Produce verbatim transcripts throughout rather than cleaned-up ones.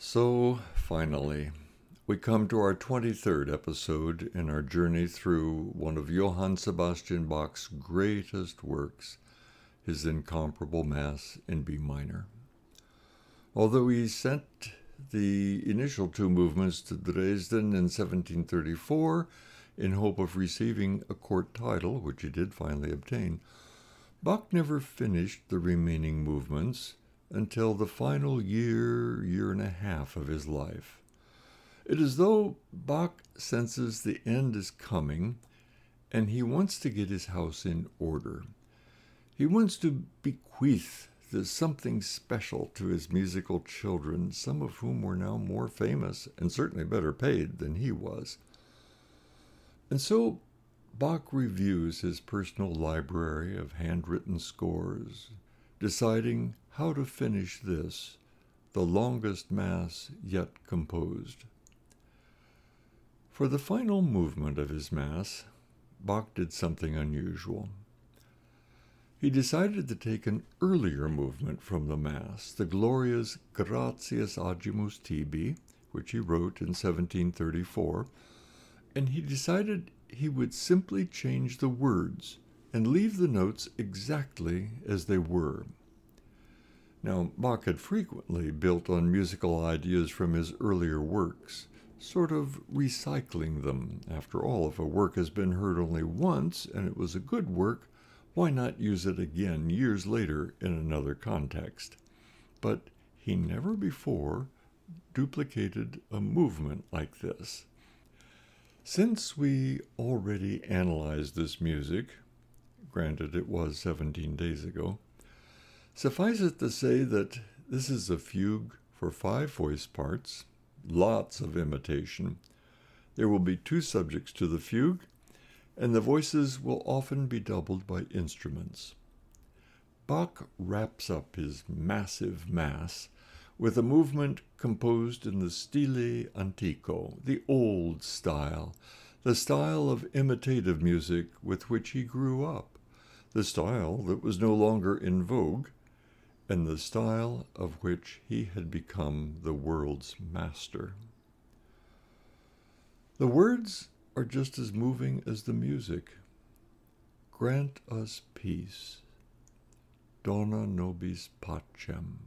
So, finally, we come to our twenty-third episode in our journey through one of Johann Sebastian Bach's greatest works, his incomparable Mass in B minor. Although he sent the initial two movements to Dresden in seventeen thirty-four in hope of receiving a court title, which he did finally obtain, Bach never finished the remaining movements until the final year, year and a half of his life. It is as though Bach senses the end is coming, and he wants to get his house in order. He wants to bequeath this something special to his musical children, some of whom were now more famous and certainly better paid than he was. And so Bach reviews his personal library of handwritten scores, deciding how to finish this, the longest Mass yet composed. For the final movement of his Mass, Bach did something unusual. He decided to take an earlier movement from the Mass, the glorious Gratias Agimus Tibi, which he wrote in seventeen thirty-four, and he decided he would simply change the words and leave the notes exactly as they were. Now, Bach had frequently built on musical ideas from his earlier works, sort of recycling them. After all, if a work has been heard only once and it was a good work, why not use it again years later in another context? But he never before duplicated a movement like this. Since we already analyzed this music, granted it was seventeen days ago, suffice it to say that this is a fugue for five voice parts, lots of imitation. There will be two subjects to the fugue, and the voices will often be doubled by instruments. Bach wraps up his massive Mass with a movement composed in the stile antico, the old style, the style of imitative music with which he grew up, the style that was no longer in vogue, and the style of which he had become the world's master. The words are just as moving as the music. Grant us peace. Dona nobis pacem.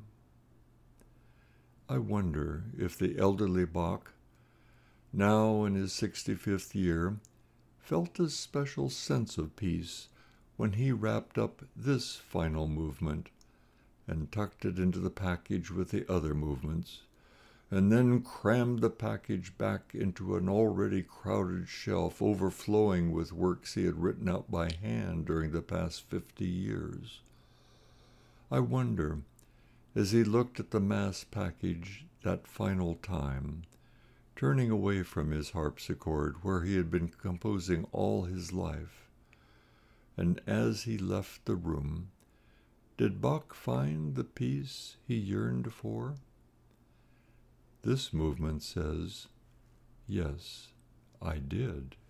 I wonder if the elderly Bach, now in his sixty-fifth year, felt a special sense of peace when he wrapped up this final movement and tucked it into the package with the other movements, and then crammed the package back into an already crowded shelf overflowing with works he had written out by hand during the past fifty years. I wonder, as he looked at the Mass package that final time, turning away from his harpsichord where he had been composing all his life, and as he left the room, did Bach find the peace he yearned for? This movement says, yes, I did.